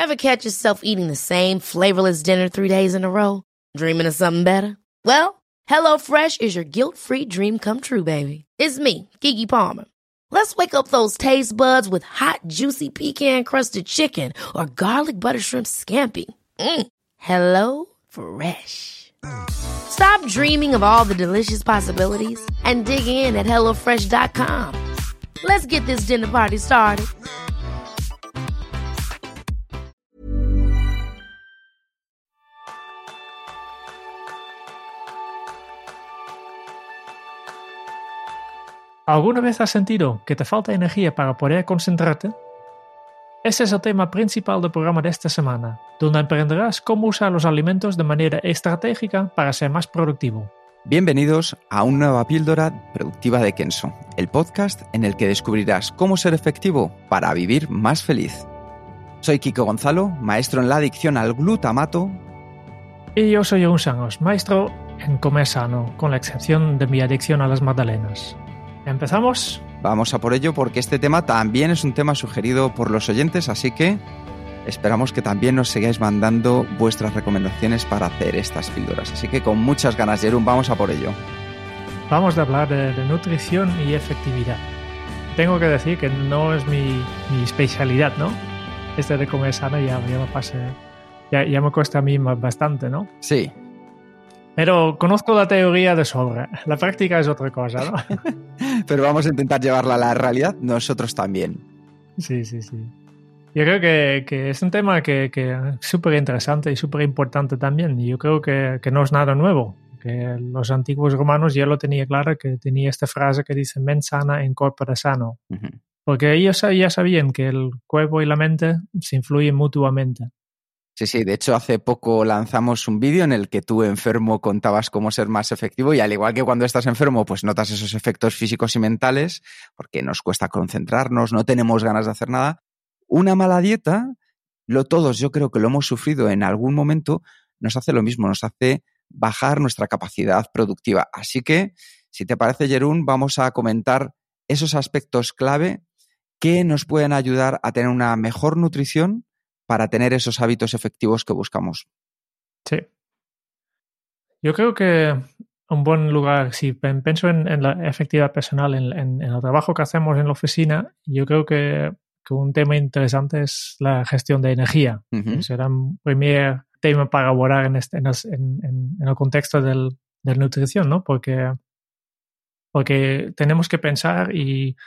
Ever catch yourself eating the same flavorless dinner 3 days in a row? Dreaming of something better? Well, HelloFresh is your guilt-free dream come true, baby. It's me, Keke Palmer. Let's wake up those taste buds with hot, juicy pecan-crusted chicken or garlic butter shrimp scampi. Hello Fresh. Stop dreaming of all the delicious possibilities and dig in at HelloFresh.com. Let's get this dinner party started. ¿Alguna vez has sentido que te falta energía para poder concentrarte? Ese es el tema principal del programa de esta semana, donde aprenderás cómo usar los alimentos de manera estratégica para ser más productivo. Bienvenidos a una nueva píldora productiva de Kenso, el podcast en el que descubrirás cómo ser efectivo para vivir más feliz. Soy Kiko Gonzalo, maestro en la adicción al glutamato. Y yo soy Jeroen Sangos, maestro en comer sano, con la excepción de mi adicción a las magdalenas. ¿Empezamos? Vamos a por ello porque este tema también es un tema sugerido por los oyentes, así que esperamos que también nos sigáis mandando vuestras recomendaciones para hacer estas píldoras. Así que con muchas ganas, Jeroen, vamos a por ello. Vamos a hablar de nutrición y efectividad. Tengo que decir que no es mi especialidad, ¿no? Este de comer sano ya me cuesta a mí bastante, ¿no? Sí. Pero conozco la teoría de sobra. La práctica es otra cosa, ¿no? Pero vamos a intentar llevarla a la realidad nosotros también. Sí. Yo creo que es un tema que es súper interesante y súper importante también. Y yo creo que no es nada nuevo. Que los antiguos romanos ya lo tenían claro, que tenía esta frase que dice mens sana in corpore sano. Uh-huh. Porque ellos ya sabían que el cuerpo y la mente se influyen mutuamente. Sí, de hecho hace poco lanzamos un vídeo en el que tú enfermo contabas cómo ser más efectivo y al igual que cuando estás enfermo pues notas esos efectos físicos y mentales porque nos cuesta concentrarnos, no tenemos ganas de hacer nada. Una mala dieta, todos yo creo que lo hemos sufrido en algún momento, nos hace lo mismo, nos hace bajar nuestra capacidad productiva. Así que, si te parece, Jeroen, vamos a comentar esos aspectos clave que nos pueden ayudar a tener una mejor nutrición para tener esos hábitos efectivos que buscamos. Sí. Yo creo que un buen lugar, si pienso en la efectividad personal, en el trabajo que hacemos en la oficina, yo creo que un tema interesante es la gestión de energía. Uh-huh. Será un primer tema para abordar en el contexto de nutrición, ¿no? Porque tenemos que pensar y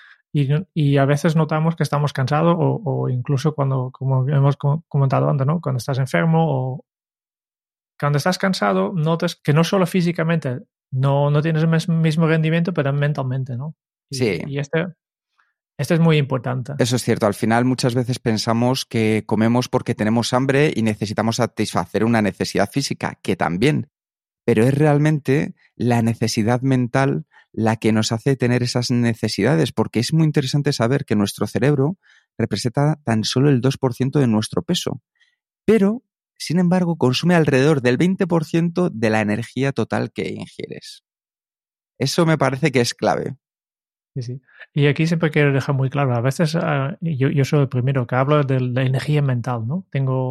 a veces notamos que estamos cansados o incluso cuando, como hemos comentado antes, ¿no? Cuando estás enfermo o cuando estás cansado, notas que no solo físicamente no tienes el mismo rendimiento, pero mentalmente, ¿no? Sí. Y este es muy importante. Eso es cierto. Al final muchas veces pensamos que comemos porque tenemos hambre y necesitamos satisfacer una necesidad física, que también. Pero es realmente la necesidad mental la que nos hace tener esas necesidades, porque es muy interesante saber que nuestro cerebro representa tan solo el 2% de nuestro peso, pero, sin embargo, consume alrededor del 20% de la energía total que ingieres. Eso me parece que es clave. Sí. Y aquí siempre quiero dejar muy claro, a veces yo soy el primero que hablo de la energía mental, ¿no?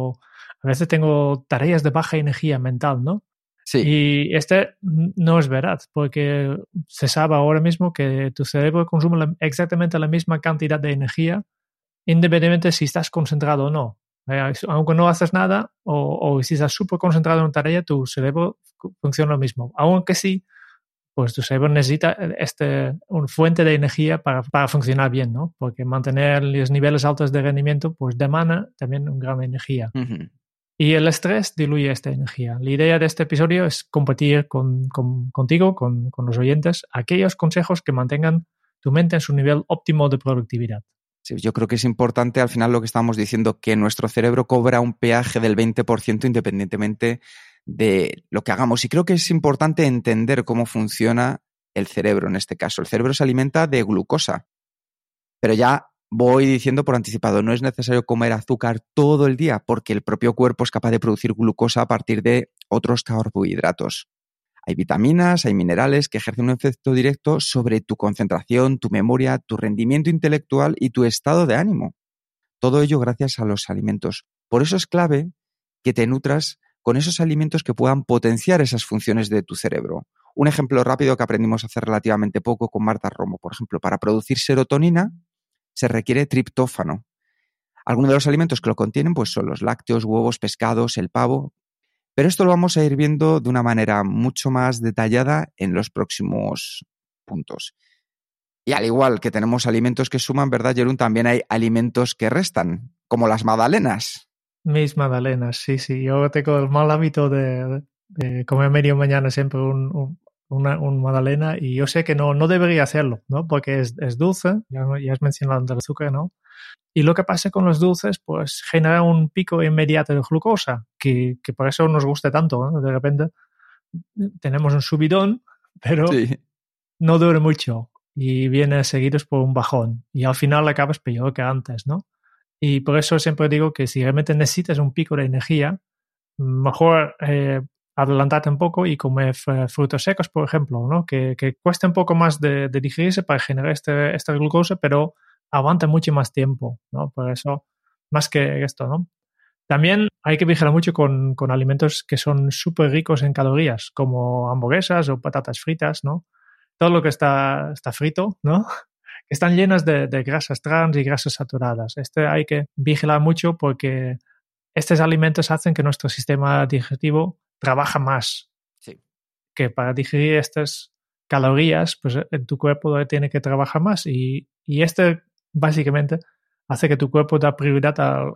A veces tengo tareas de baja energía mental, ¿no? Sí. Y no es verdad, porque se sabe ahora mismo que tu cerebro consume exactamente la misma cantidad de energía, independientemente si estás concentrado o no. Aunque no haces nada o si estás súper concentrado en una tarea, tu cerebro funciona lo mismo. Aunque sí, pues tu cerebro necesita una fuente de energía para funcionar bien, ¿no? Porque mantener los niveles altos de rendimiento pues demanda también una gran energía. Uh-huh. Y el estrés diluye esta energía. La idea de este episodio es compartir contigo, con los oyentes, aquellos consejos que mantengan tu mente en su nivel óptimo de productividad. Sí, yo creo que es importante al final lo que estamos diciendo, que nuestro cerebro cobra un peaje del 20% independientemente de lo que hagamos. Y creo que es importante entender cómo funciona el cerebro en este caso. El cerebro se alimenta de glucosa, pero ya voy diciendo por anticipado, no es necesario comer azúcar todo el día porque el propio cuerpo es capaz de producir glucosa a partir de otros carbohidratos. Hay vitaminas, hay minerales que ejercen un efecto directo sobre tu concentración, tu memoria, tu rendimiento intelectual y tu estado de ánimo. Todo ello gracias a los alimentos. Por eso es clave que te nutras con esos alimentos que puedan potenciar esas funciones de tu cerebro. Un ejemplo rápido que aprendimos hace relativamente poco con Marta Romo, por ejemplo, para producir serotonina se requiere triptófano. Algunos de los alimentos que lo contienen pues, son los lácteos, huevos, pescados, el pavo, pero esto lo vamos a ir viendo de una manera mucho más detallada en los próximos puntos. Y al igual que tenemos alimentos que suman, ¿verdad, Jeroen? También hay alimentos que restan, como las magdalenas. Mis magdalenas, sí. Yo tengo el mal hábito de comer medio mañana siempre un magdalena y yo sé que no debería hacerlo, ¿no? Porque es dulce, ya has mencionado el azúcar, ¿no? Y lo que pasa con los dulces, pues genera un pico inmediato de glucosa, que por eso nos gusta tanto, ¿no? De repente tenemos un subidón, pero Sí. no dura mucho y viene seguidos por un bajón y al final acabas peor que antes, ¿no? Y por eso siempre digo que si realmente necesitas un pico de energía, mejor adelantarte un poco y comer frutos secos, por ejemplo, ¿no? Que cuesta un poco más de digerirse para generar esta glucosa, pero aguanta mucho más tiempo, ¿no? Por eso, más que esto, ¿no? También hay que vigilar mucho con alimentos que son súper ricos en calorías, como hamburguesas o patatas fritas, ¿no? Todo lo que está frito, ¿no? Están llenas de grasas trans y grasas saturadas. Hay que vigilar mucho porque estos alimentos hacen que nuestro sistema digestivo trabaja más. Sí. Que para digerir estas calorías, pues en tu cuerpo tiene que trabajar más. Y básicamente hace que tu cuerpo da prioridad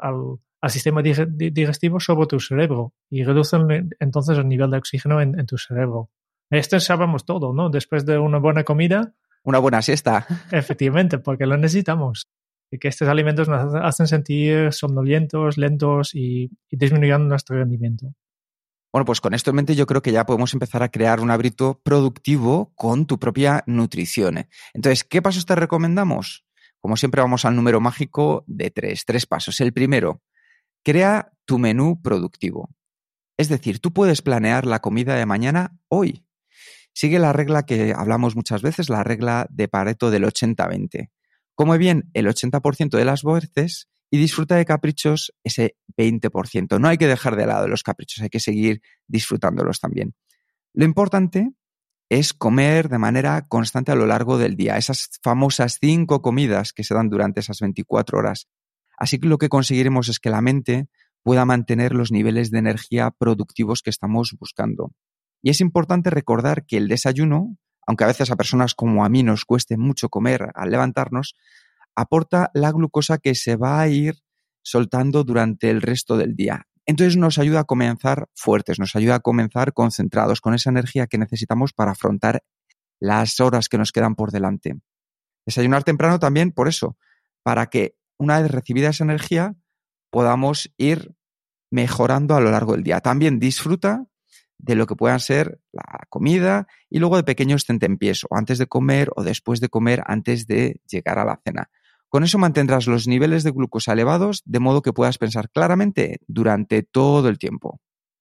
al sistema digestivo sobre tu cerebro y reduce entonces el nivel de oxígeno en tu cerebro. Esto sabemos todo, ¿no? Después de una buena comida, una buena siesta. Efectivamente, porque lo necesitamos. Y que estos alimentos nos hacen sentir somnolientos, lentos y disminuyendo nuestro rendimiento. Bueno, pues con esto en mente yo creo que ya podemos empezar a crear un hábito productivo con tu propia nutrición. Entonces, ¿qué pasos te recomendamos? Como siempre vamos al número mágico de 3 pasos. El primero, crea tu menú productivo. Es decir, tú puedes planear la comida de mañana hoy. Sigue la regla que hablamos muchas veces, la regla de Pareto del 80-20. Come bien el 80% de las veces y disfruta de caprichos ese 20%. No hay que dejar de lado los caprichos, hay que seguir disfrutándolos también. Lo importante es comer de manera constante a lo largo del día, esas famosas 5 comidas que se dan durante esas 24 horas. Así que lo que conseguiremos es que la mente pueda mantener los niveles de energía productivos que estamos buscando. Y es importante recordar que el desayuno, aunque a veces a personas como a mí nos cueste mucho comer al levantarnos, aporta la glucosa que se va a ir soltando durante el resto del día. Entonces nos ayuda a comenzar fuertes, nos ayuda a comenzar concentrados, con esa energía que necesitamos para afrontar las horas que nos quedan por delante. Desayunar temprano también por eso, para que una vez recibida esa energía podamos ir mejorando a lo largo del día. También disfruta de lo que puedan ser la comida y luego de pequeños tentempiés, o antes de comer o después de comer, antes de llegar a la cena. Con eso mantendrás los niveles de glucosa elevados de modo que puedas pensar claramente durante todo el tiempo.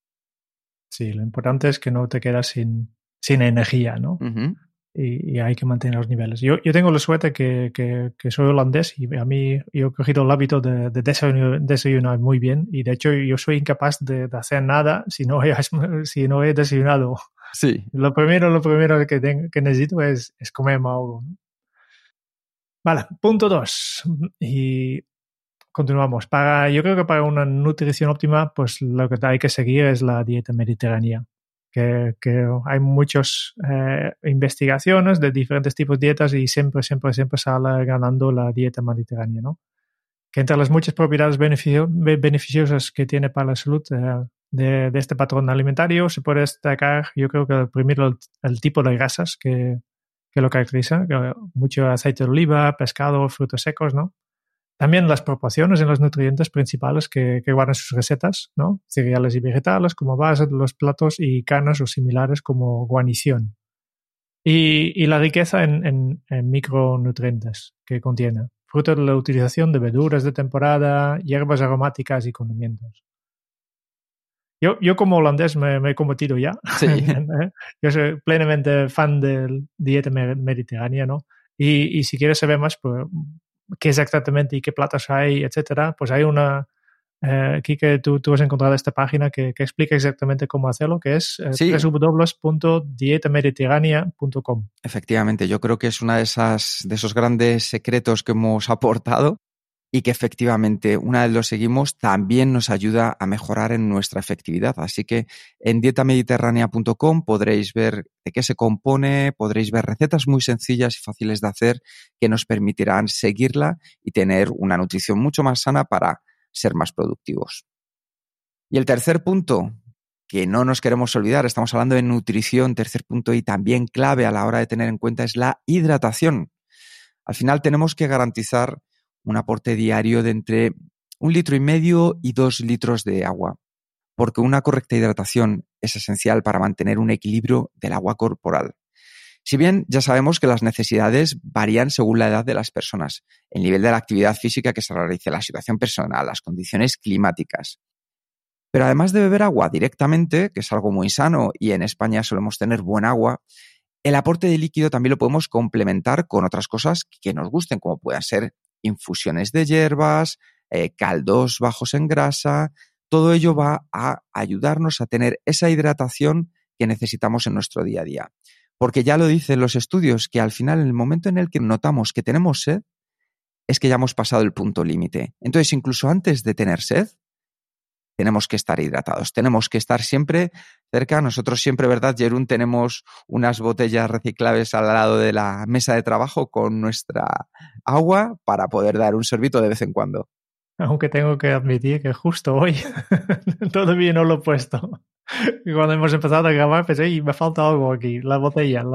Sí, lo importante es que no te quedas sin energía, ¿no? Uh-huh. Y hay que mantener los niveles. Yo tengo la suerte que soy holandés y a mí yo he cogido el hábito de desayunar muy bien y de hecho yo soy incapaz de hacer nada si no he desayunado. Sí. Lo primero que necesito es comerme algo, ¿no? Vale, punto 2. Y continuamos. Yo creo que para una nutrición óptima, pues lo que hay que seguir es la dieta mediterránea. Que hay muchas investigaciones de diferentes tipos de dietas y siempre sale ganando la dieta mediterránea, ¿no? Que entre las muchas propiedades beneficiosas que tiene para la salud de este patrón alimentario se puede destacar, yo creo que primero el tipo de grasas que lo caracteriza, mucho aceite de oliva, pescado, frutos secos, ¿no? También las proporciones en los nutrientes principales que guardan sus recetas, ¿no? Cereales y vegetales como base de los platos y carnes o similares como guarnición. Y la riqueza en micronutrientes que contiene, fruto de la utilización de verduras de temporada, hierbas aromáticas y condimentos. Yo como holandés me he convertido ya. Sí. Yo soy plenamente fan de dieta mediterránea, ¿no? Y si quieres saber más, pues qué exactamente y qué platos hay, etcétera, pues hay una Quique, tú has encontrado esta página que explica exactamente cómo hacerlo, que es Sí. www.dietamediterránea.com. Efectivamente, yo creo que es una de esos grandes secretos que hemos aportado y que efectivamente, una vez lo seguimos, también nos ayuda a mejorar en nuestra efectividad. Así que en dietamediterránea.com podréis ver de qué se compone, podréis ver recetas muy sencillas y fáciles de hacer que nos permitirán seguirla y tener una nutrición mucho más sana para ser más productivos. Y el tercer punto, que no nos queremos olvidar, estamos hablando de nutrición, tercer punto y también clave a la hora de tener en cuenta es la hidratación. Al final tenemos que garantizar un aporte diario de entre 1,5 litros y 2 litros de agua, porque una correcta hidratación es esencial para mantener un equilibrio del agua corporal. Si bien ya sabemos que las necesidades varían según la edad de las personas, el nivel de la actividad física que se realice, la situación personal, las condiciones climáticas. Pero además de beber agua directamente, que es algo muy sano y en España solemos tener buen agua, el aporte de líquido también lo podemos complementar con otras cosas que nos gusten, como puedan ser infusiones de hierbas, caldos bajos en grasa. Todo ello va a ayudarnos a tener esa hidratación que necesitamos en nuestro día a día. Porque ya lo dicen los estudios, que al final, en el momento en el que notamos que tenemos sed, es que ya hemos pasado el punto límite. Entonces, incluso antes de tener sed, tenemos que estar hidratados, tenemos que estar siempre cerca. Nosotros siempre, ¿verdad, Jerún? Tenemos unas botellas reciclables al lado de la mesa de trabajo con nuestra agua para poder dar un sorbito de vez en cuando. Aunque tengo que admitir que justo hoy todavía no lo he puesto. Y cuando hemos empezado a grabar pensé, me falta algo aquí, la botella.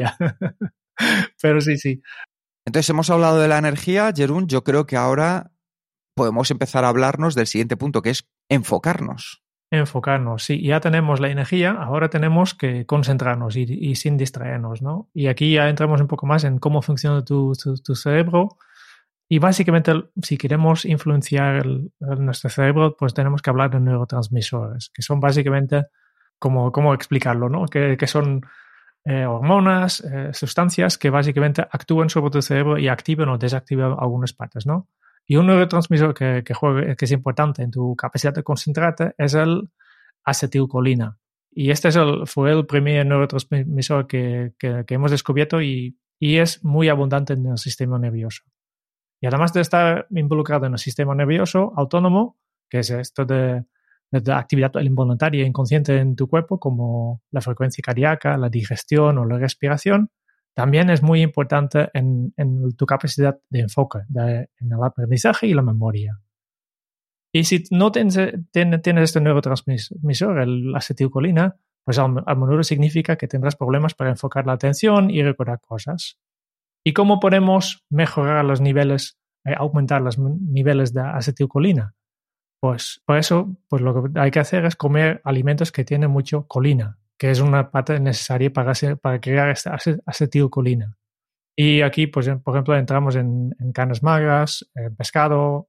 Pero sí. Entonces hemos hablado de la energía, Jerún. Yo creo que ahora podemos empezar a hablarnos del siguiente punto, que es enfocarnos. Enfocarnos, sí. Ya tenemos la energía, ahora tenemos que concentrarnos y sin distraernos, ¿no? Y aquí ya entramos un poco más en cómo funciona tu cerebro. Y básicamente, si queremos influenciar nuestro cerebro, pues tenemos que hablar de neurotransmisores, que son básicamente, ¿cómo explicarlo, no? Que son hormonas, sustancias que básicamente actúan sobre tu cerebro y activan o desactivan algunas partes, ¿no? Y un neurotransmisor que es importante en tu capacidad de concentrarte es el acetilcolina. Y este fue el primer neurotransmisor que hemos descubierto y es muy abundante en el sistema nervioso. Y además de estar involucrado en el sistema nervioso autónomo, que es esto de actividad involuntaria e inconsciente en tu cuerpo, como la frecuencia cardíaca, la digestión o la respiración, también es muy importante en tu capacidad de enfoque, en el aprendizaje y la memoria. Y si no tienes este neurotransmisor, la acetilcolina, pues a menudo significa que tendrás problemas para enfocar la atención y recordar cosas. ¿Y cómo podemos mejorar los niveles, aumentar los niveles de acetilcolina? Pues por eso, pues lo que hay que hacer es comer alimentos que tienen mucho colina, que es una parte necesaria para crear esta acetilcolina. Y aquí, pues, por ejemplo, entramos en carnes magras, pescado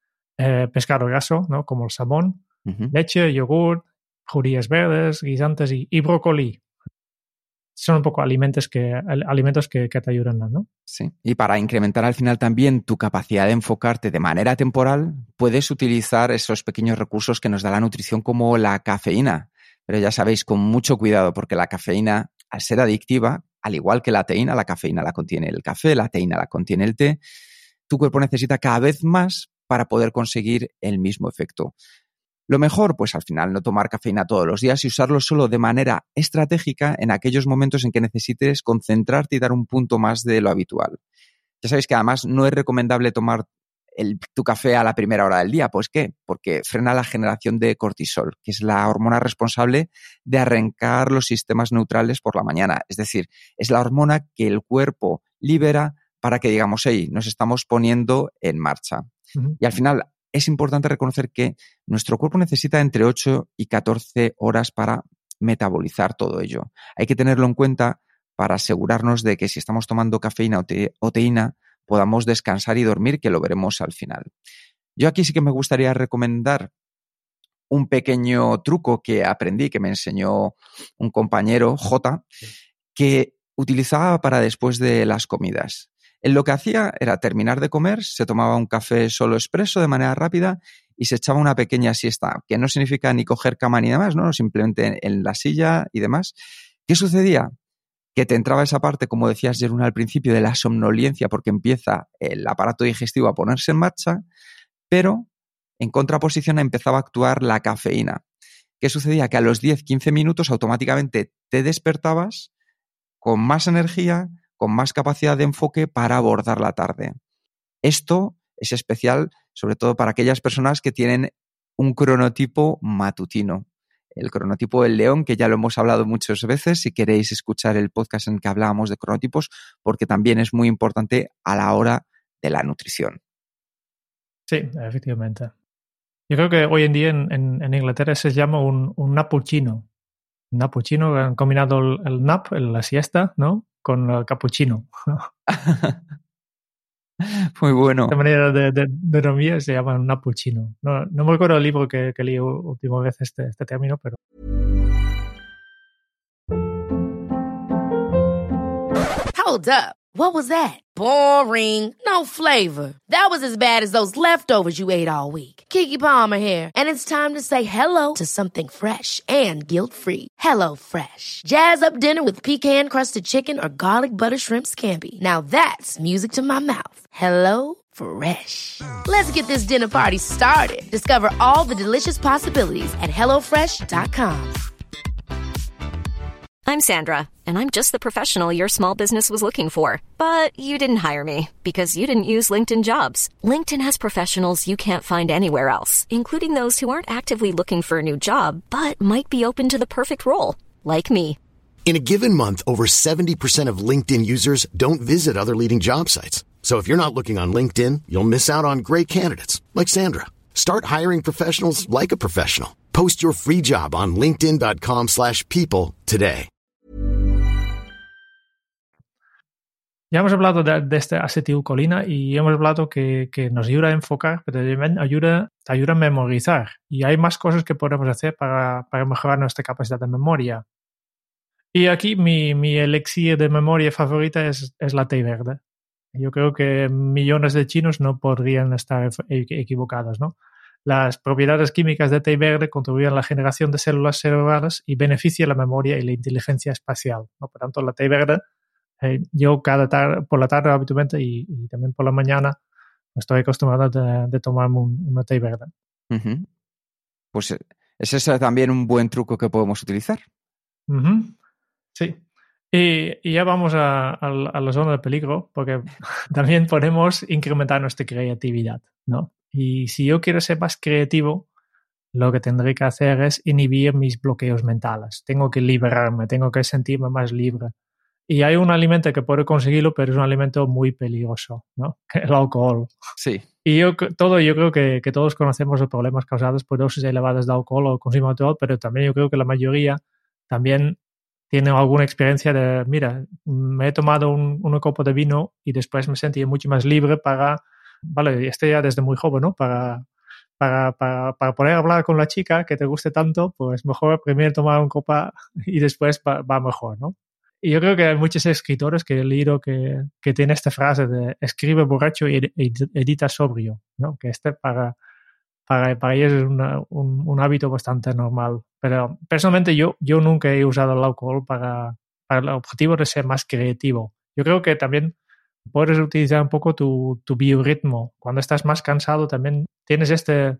graso, ¿no? Como el salmón, leche, yogur, judías verdes, guisantes y brócoli. Son un poco alimentos que te ayudan, ¿no? Sí. Y para incrementar al final también tu capacidad de enfocarte de manera temporal, puedes utilizar esos pequeños recursos que nos da la nutrición como la cafeína. Pero ya sabéis, con mucho cuidado, porque la cafeína, al ser adictiva, al igual que la teína, la cafeína la contiene el café, la teína la contiene el té, tu cuerpo necesita cada vez más para poder conseguir el mismo efecto. Lo mejor, pues al final no tomar cafeína todos los días y usarlo solo de manera estratégica en aquellos momentos en que necesites concentrarte y dar un punto más de lo habitual. Ya sabéis que además no es recomendable tomar tu café a la primera hora del día. ¿Pues qué? Porque frena la generación de cortisol, que es la hormona responsable de arrancar los sistemas neutrales por la mañana. Es decir, es la hormona que el cuerpo libera para que digamos, hey, nos estamos poniendo en marcha. Uh-huh. Y al final es importante reconocer que nuestro cuerpo necesita entre 8 y 14 horas para metabolizar todo ello. Hay que tenerlo en cuenta para asegurarnos de que si estamos tomando cafeína o teína, podamos descansar y dormir, que lo veremos al final. Yo aquí sí que me gustaría recomendar un pequeño truco que aprendí, que me enseñó un compañero, J, que utilizaba para después de las comidas. Él lo que hacía era terminar de comer, se tomaba un café solo expreso de manera rápida y se echaba una pequeña siesta, que no significa ni coger cama ni demás, ¿no? Simplemente en la silla y demás. ¿Qué sucedía? Que te entraba esa parte, como decías, Jeroen, al principio, de la somnolencia, porque empieza el aparato digestivo a ponerse en marcha, pero en contraposición empezaba a actuar la cafeína. ¿Qué sucedía? Que a los 10-15 minutos automáticamente te despertabas con más energía, con más capacidad de enfoque para abordar la tarde. Esto es especial, sobre todo para aquellas personas que tienen un cronotipo matutino. El cronotipo del león, que ya lo hemos hablado muchas veces, si queréis escuchar el podcast en el que hablábamos de cronotipos, porque también es muy importante a la hora de la nutrición. Sí, efectivamente. Yo creo que hoy en día en Inglaterra se llama un nappuccino. Un nappuccino, han combinado el nap, la siesta, ¿no? Con el cappuccino. Muy bueno. Esta manera de dormir se llama un nappuccino. No me recuerdo el libro que leí última vez este término, pero... Hold up. What was that? Boring. No flavor. That was as bad as those leftovers you ate all week. Keke Palmer here, and it's time to say hello to something fresh and guilt-free. Hello Fresh. Jazz up dinner with pecan-crusted chicken or garlic butter shrimp scampi. Now that's music to my mouth. Hello Fresh. Let's get this dinner party started. Discover all the delicious possibilities at hellofresh.com. I'm Sandra, and I'm just the professional your small business was looking for. But you didn't hire me because you didn't use LinkedIn Jobs. LinkedIn has professionals you can't find anywhere else, including those who aren't actively looking for a new job, but might be open to the perfect role, like me. In a given month, over 70% of LinkedIn users don't visit other leading job sites. So if you're not looking on LinkedIn, you'll miss out on great candidates like Sandra. Start hiring professionals like a professional. Post your free job on linkedin.com/people today. Ya hemos hablado de esta acetilcolina y hemos hablado que nos ayuda a enfocar, pero también ayuda a memorizar. Y hay más cosas que podemos hacer para mejorar nuestra capacidad de memoria. Y aquí mi elixir de memoria favorita es la té verde. Yo creo que millones de chinos no podrían estar equivocados, ¿no? Las propiedades químicas de té verde contribuyen a la generación de células cerebrales y benefician la memoria y la inteligencia espacial, ¿no? Por tanto, la té verde, yo por la tarde habitualmente y también por la mañana estoy acostumbrado de tomarme una té verde. Uh-huh. Pues es también un buen truco que podemos utilizar. Uh-huh. Sí. Y ya vamos a la zona de peligro, porque también podemos incrementar nuestra creatividad, ¿no? Y si yo quiero ser más creativo, lo que tendré que hacer es inhibir mis bloqueos mentales. Tengo que liberarme, tengo que sentirme más libre. Y hay un alimento que puede conseguirlo, pero es un alimento muy peligroso, ¿no? El alcohol. Sí. Y yo creo que todos conocemos los problemas causados por dosis elevadas de alcohol o consumo de alcohol, pero también yo creo que la mayoría también tiene alguna experiencia de, mira, me he tomado una copa de vino y después me sentí mucho más libre vale, ya desde muy joven, ¿no? Para poder hablar con la chica que te guste tanto, pues mejor primero tomar una copa y después va mejor, ¿no? Y yo creo que hay muchos escritores que he leído que tienen esta frase de escribe borracho y edita sobrio, ¿no? Que para ellos es un hábito bastante normal. Pero personalmente yo nunca he usado el alcohol para el objetivo de ser más creativo. Yo creo que también puedes utilizar un poco tu biorritmo. Cuando estás más cansado también tienes este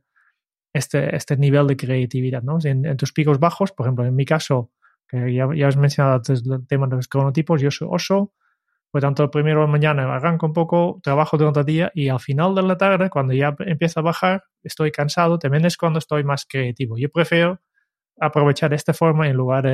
nivel de creatividad, ¿no? En tus picos bajos, por ejemplo, en mi caso, que ya has mencionado antes el tema de los cronotipos, yo soy oso. Por tanto, primero de la mañana arranco un poco, trabajo durante el día y al final de la tarde, cuando ya empieza a bajar, estoy cansado, también es cuando estoy más creativo. Yo prefiero aprovechar de esta forma en lugar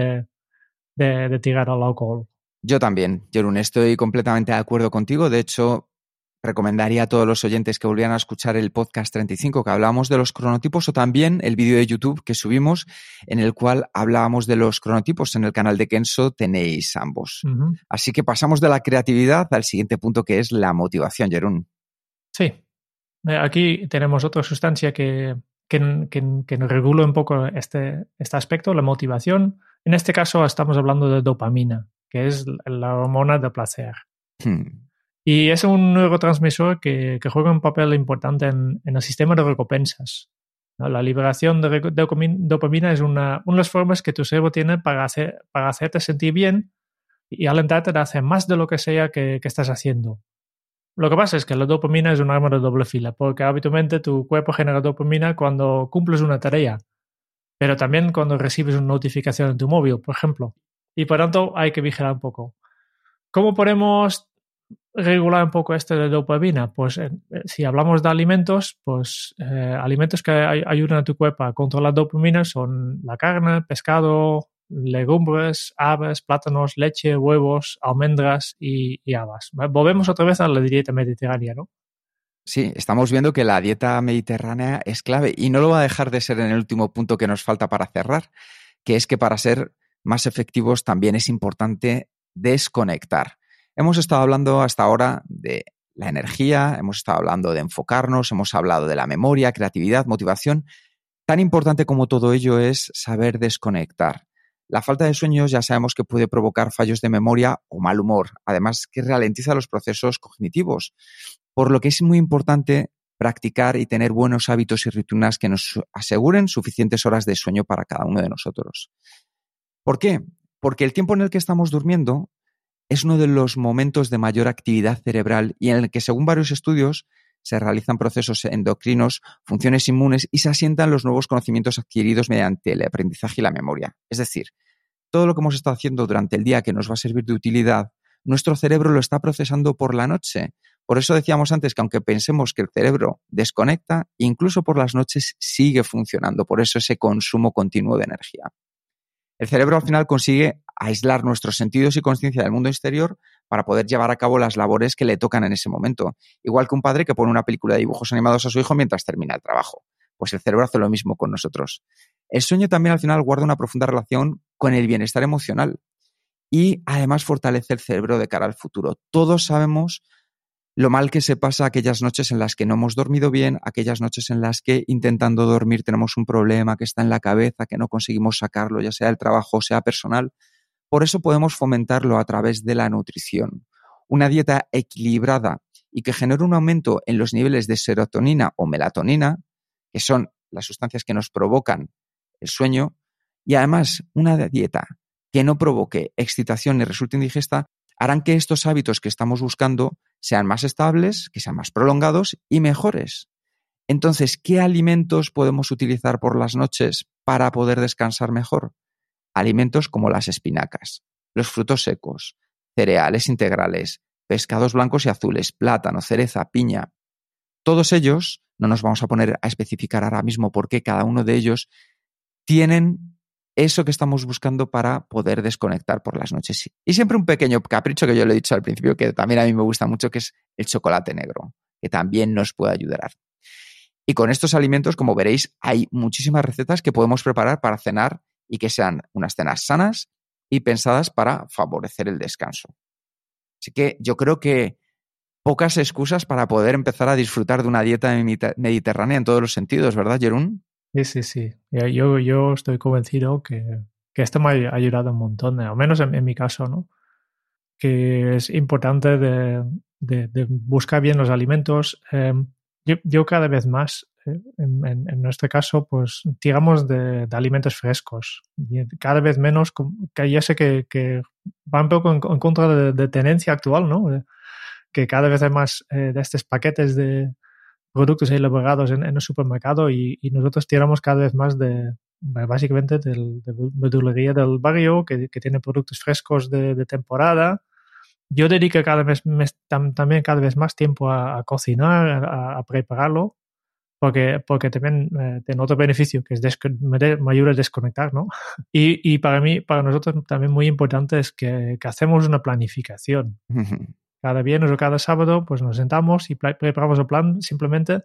de tirar al alcohol. Yo también, Jeroen, estoy completamente de acuerdo contigo. De hecho, recomendaría a todos los oyentes que volvieran a escuchar el podcast 35 que hablábamos de los cronotipos o también el vídeo de YouTube que subimos en el cual hablábamos de los cronotipos. En el canal de Kenso tenéis ambos. Uh-huh. Así que pasamos de la creatividad al siguiente punto que es la motivación, Jeroen. Sí. Aquí tenemos otra sustancia que nos regula un poco este aspecto, la motivación. En este caso estamos hablando de dopamina, que es la hormona del placer. Y es un neurotransmisor que juega un papel importante en el sistema de recompensas, ¿no? La liberación de dopamina es una de las formas que tu cerebro tiene para hacerte sentir bien y alentarte a hacer más de lo que sea que estás haciendo. Lo que pasa es que la dopamina es un arma de doble fila, porque habitualmente tu cuerpo genera dopamina cuando cumples una tarea, pero también cuando recibes una notificación en tu móvil, por ejemplo. Y por tanto hay que vigilar un poco. ¿Cómo podemos regular un poco esto de dopamina? Pues si hablamos de alimentos, pues alimentos que ayudan a tu cuerpo a controlar dopamina son la carne, pescado, legumbres, aves, plátanos, leche, huevos, almendras y habas. Volvemos otra vez a la dieta mediterránea, ¿no? Sí, estamos viendo que la dieta mediterránea es clave y no lo va a dejar de ser en el último punto que nos falta para cerrar, que es que para ser más efectivos también es importante desconectar. Hemos estado hablando hasta ahora de la energía, hemos estado hablando de enfocarnos, hemos hablado de la memoria, creatividad, motivación. Tan importante como todo ello es saber desconectar. La falta de sueño ya sabemos que puede provocar fallos de memoria o mal humor, además que ralentiza los procesos cognitivos, por lo que es muy importante practicar y tener buenos hábitos y rutinas que nos aseguren suficientes horas de sueño para cada uno de nosotros. ¿Por qué? Porque el tiempo en el que estamos durmiendo es uno de los momentos de mayor actividad cerebral y en el que, según varios estudios, se realizan procesos endocrinos, funciones inmunes y se asientan los nuevos conocimientos adquiridos mediante el aprendizaje y la memoria. Es decir, todo lo que hemos estado haciendo durante el día que nos va a servir de utilidad, nuestro cerebro lo está procesando por la noche. Por eso decíamos antes que aunque pensemos que el cerebro desconecta, incluso por las noches sigue funcionando. Por eso ese consumo continuo de energía. El cerebro al final consigue aislar nuestros sentidos y conciencia del mundo exterior para poder llevar a cabo las labores que le tocan en ese momento. Igual que un padre que pone una película de dibujos animados a su hijo mientras termina el trabajo. Pues el cerebro hace lo mismo con nosotros. El sueño también al final guarda una profunda relación con el bienestar emocional y además fortalece el cerebro de cara al futuro. Todos sabemos lo mal que se pasa aquellas noches en las que no hemos dormido bien, aquellas noches en las que intentando dormir tenemos un problema que está en la cabeza, que no conseguimos sacarlo, ya sea del trabajo o sea personal. Por eso podemos fomentarlo a través de la nutrición. Una dieta equilibrada y que genere un aumento en los niveles de serotonina o melatonina, que son las sustancias que nos provocan el sueño, y además una dieta que no provoque excitación ni resulte indigesta, harán que estos hábitos que estamos buscando sean más estables, que sean más prolongados y mejores. Entonces, ¿qué alimentos podemos utilizar por las noches para poder descansar mejor? Alimentos como las espinacas, los frutos secos, cereales integrales, pescados blancos y azules, plátano, cereza, piña. Todos ellos, no nos vamos a poner a especificar ahora mismo por qué cada uno de ellos, tienen eso que estamos buscando para poder desconectar por las noches. Y siempre un pequeño capricho que yo le he dicho al principio, que también a mí me gusta mucho, que es el chocolate negro, que también nos puede ayudar. Y con estos alimentos, como veréis, hay muchísimas recetas que podemos preparar para cenar y que sean unas cenas sanas y pensadas para favorecer el descanso. Así que yo creo que pocas excusas para poder empezar a disfrutar de una dieta mediterránea en todos los sentidos, ¿verdad, Jeroen? Sí. Yo estoy convencido que esto me ha ayudado un montón, al menos en mi caso, ¿no? Que es importante de buscar bien los alimentos. Yo cada vez más, en nuestro caso, pues tiramos de alimentos frescos. Y cada vez menos, que ya sé que va un poco en contra de tendencia actual, ¿no? Que cada vez hay más de estos paquetes de productos elaborados en el supermercado y nosotros tiramos cada vez más básicamente de verdulería del barrio que tiene productos frescos de temporada. Yo dedico también cada vez más tiempo a cocinar, a prepararlo, porque también tiene otro beneficio, que es me ayuda a desconectar, ¿no? Y para nosotros también muy importante es que hacemos una planificación. Cada viernes o cada sábado pues nos sentamos y preparamos el plan simplemente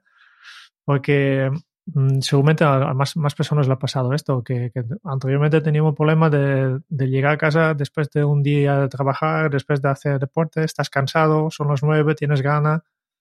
porque seguramente a más personas le ha pasado esto, que anteriormente teníamos un problema de llegar a casa después de un día de trabajar, después de hacer deporte, estás cansado, son las 9, tienes ganas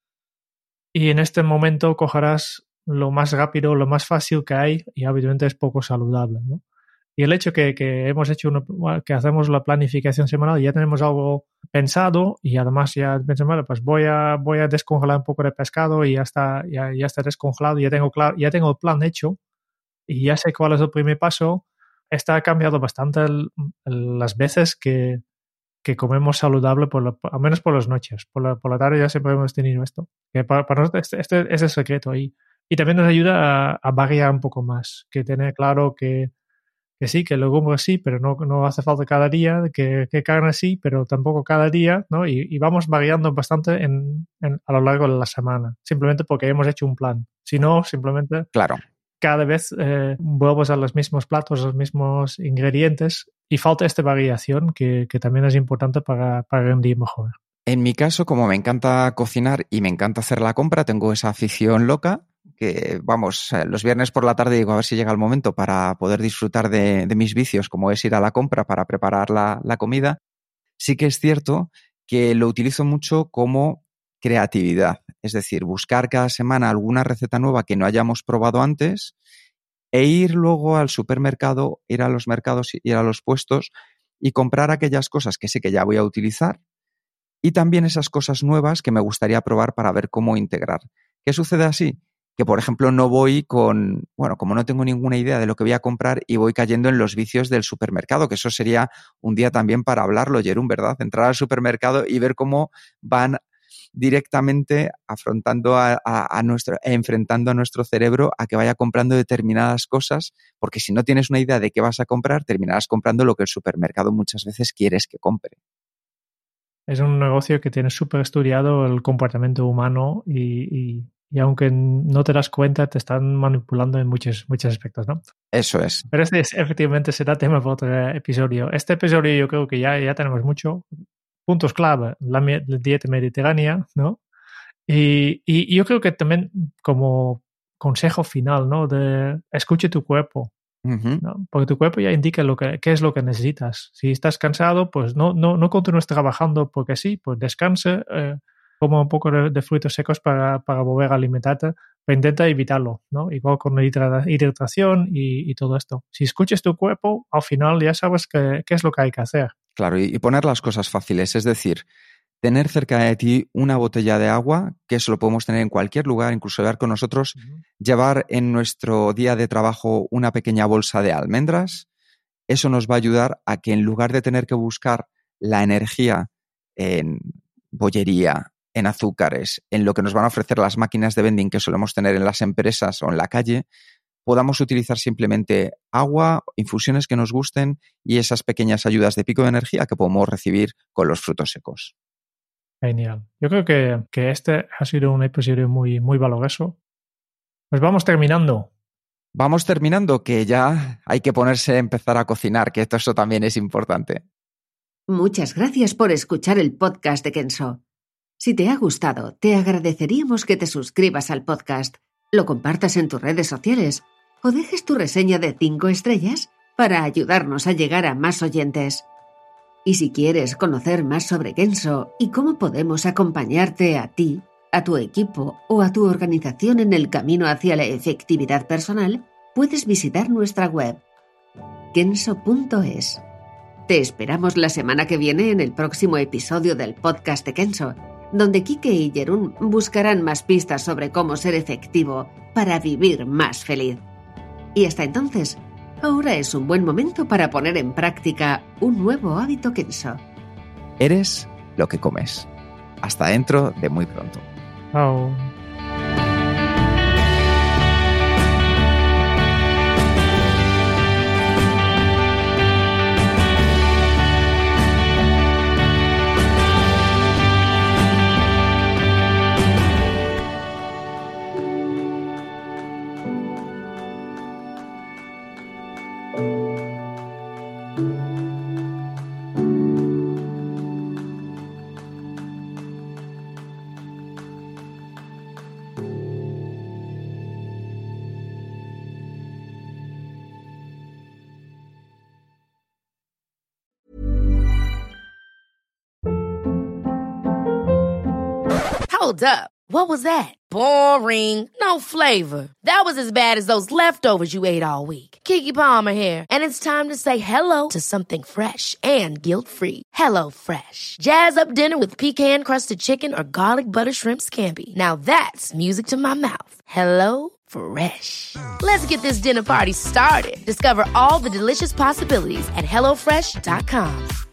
y en este momento cogerás lo más rápido, lo más fácil que hay y habitualmente es poco saludable, ¿no? Y el hecho que hemos hecho que hacemos la planificación semanal, ya tenemos algo pensado y además ya pensamos, bueno, pues voy a descongelar un poco de pescado y ya está descongelado, ya tengo el plan hecho y ya sé cuál es el primer paso. Ha cambiado bastante las veces que comemos saludable, al menos por las noches. Por la tarde ya siempre hemos tenido esto. Que para nosotros este es el secreto ahí. Y también nos ayuda a variar un poco más, que tener claro que sí, que legumbres sí, pero no hace falta cada día, que carne sí, pero tampoco cada día, ¿no? Y vamos variando bastante a lo largo de la semana, simplemente porque hemos hecho un plan. Si no, simplemente Claro. cada vez vuelves a los mismos platos, los mismos ingredientes y falta esta variación que también es importante para rendir mejor. En mi caso, como me encanta cocinar y me encanta hacer la compra, tengo esa afición loca que, vamos, los viernes por la tarde digo a ver si llega el momento para poder disfrutar de mis vicios, como es ir a la compra para preparar la comida. Sí que es cierto que lo utilizo mucho como creatividad, es decir, buscar cada semana alguna receta nueva que no hayamos probado antes e ir luego al supermercado, ir a los mercados, ir a los puestos y comprar aquellas cosas que sé que ya voy a utilizar y también esas cosas nuevas que me gustaría probar para ver cómo integrar. ¿Qué sucede así? Que, por ejemplo, no voy como no tengo ninguna idea de lo que voy a comprar y voy cayendo en los vicios del supermercado, que eso sería un día también para hablarlo, Jerún, ¿verdad? Entrar al supermercado y ver cómo van directamente enfrentando a nuestro cerebro a que vaya comprando determinadas cosas, porque si no tienes una idea de qué vas a comprar, terminarás comprando lo que el supermercado muchas veces quieres que compre. Es un negocio que tiene súper estudiado el comportamiento humano y aunque no te das cuenta, te están manipulando en muchos aspectos, ¿no? Eso es. Pero efectivamente será tema para otro episodio. Este episodio yo creo que ya tenemos mucho. Puntos clave, la dieta mediterránea, ¿no? Y yo creo que también como consejo final, ¿no? De escuche tu cuerpo. Uh-huh. ¿No? Porque tu cuerpo ya indica qué es lo que necesitas. Si estás cansado, pues no continúes trabajando porque sí, pues descanse, coma un poco de frutos secos para volver a alimentarte, pero intenta evitarlo, ¿no? Igual con la hidratación y todo esto. Si escuchas tu cuerpo, al final ya sabes qué es lo que hay que hacer. Claro, y poner las cosas fáciles, es decir, tener cerca de ti una botella de agua, que eso lo podemos tener en cualquier lugar, incluso llevar con nosotros, llevar en nuestro día de trabajo una pequeña bolsa de almendras. Eso nos va a ayudar a que en lugar de tener que buscar la energía en bollería, en azúcares, en lo que nos van a ofrecer las máquinas de vending que solemos tener en las empresas o en la calle, podamos utilizar simplemente agua, infusiones que nos gusten y esas pequeñas ayudas de pico de energía que podemos recibir con los frutos secos. Genial. Yo creo que este ha sido un episodio muy, muy valioso. Pues vamos terminando. Vamos terminando, que ya hay que ponerse a empezar a cocinar, que eso también es importante. Muchas gracias por escuchar el podcast de Kenso. Si te ha gustado, te agradeceríamos que te suscribas al podcast, lo compartas en tus redes sociales o dejes tu reseña de 5 estrellas para ayudarnos a llegar a más oyentes. Y si quieres conocer más sobre Kenso y cómo podemos acompañarte a ti, a tu equipo o a tu organización en el camino hacia la efectividad personal, puedes visitar nuestra web, kenso.es. Te esperamos la semana que viene en el próximo episodio del podcast de Kenso, donde Quique y Jerún buscarán más pistas sobre cómo ser efectivo para vivir más feliz. Y hasta entonces, ahora es un buen momento para poner en práctica un nuevo hábito Kenso. Eres lo que comes. Hasta dentro de muy pronto. Chao. Hold up. What was that? Boring. No flavor. That was as bad as those leftovers you ate all week. Keke Palmer here, and it's time to say hello to something fresh and guilt-free. Hello Fresh. Jazz up dinner with pecan-crusted chicken or garlic butter shrimp scampi. Now that's music to my mouth. Hello Fresh. Let's get this dinner party started. Discover all the delicious possibilities at HelloFresh.com.